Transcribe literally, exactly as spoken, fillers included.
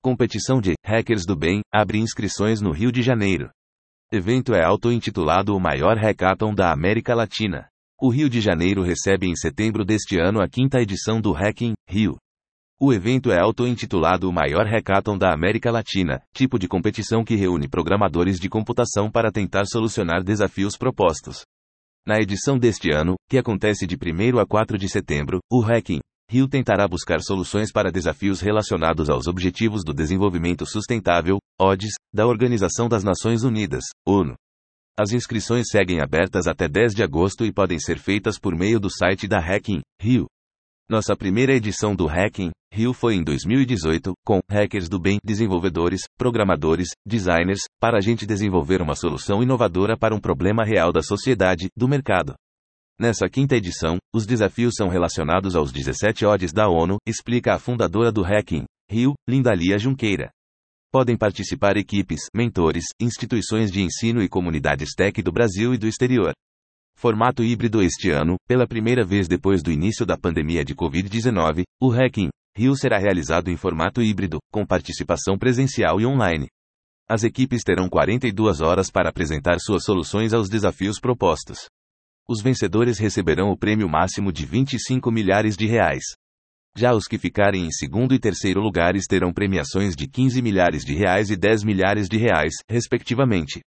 Competição de Hackers do Bem abre inscrições no Rio de Janeiro. Evento é auto-intitulado o maior hackathon da América Latina. O Rio de Janeiro recebe em setembro deste ano a quinta edição do Hacking Rio. O evento é auto-intitulado o maior hackathon da América Latina, tipo de competição que reúne programadores de computação para tentar solucionar desafios propostos. Na edição deste ano, que acontece de primeiro a quatro de setembro, o Hacking Rio tentará buscar soluções para desafios relacionados aos Objetivos do Desenvolvimento Sustentável, O D S, da Organização das Nações Unidas, ONU. As inscrições seguem abertas até dez de agosto e podem ser feitas por meio do site da Hacking Rio. Nossa primeira edição do Hacking Rio foi em dois mil e dezoito, com Hackers do Bem, desenvolvedores, programadores, designers, para a gente desenvolver uma solução inovadora para um problema real da sociedade, do mercado. Nessa quinta edição, os desafios são relacionados aos dezessete O D S da ONU, explica a fundadora do Hacking Rio, Lindalia Junqueira. Podem participar equipes, mentores, instituições de ensino e comunidades tech do Brasil e do exterior. Formato híbrido este ano, pela primeira vez depois do início da pandemia de covid dezenove, o Hacking Rio será realizado em formato híbrido, com participação presencial e online. As equipes terão quarenta e duas horas para apresentar suas soluções aos desafios propostos. Os vencedores receberão o prêmio máximo de vinte e cinco milhares de reais. Já os que ficarem em segundo e terceiro lugares terão premiações de quinze milhares de reais e dez milhares de reais, respectivamente.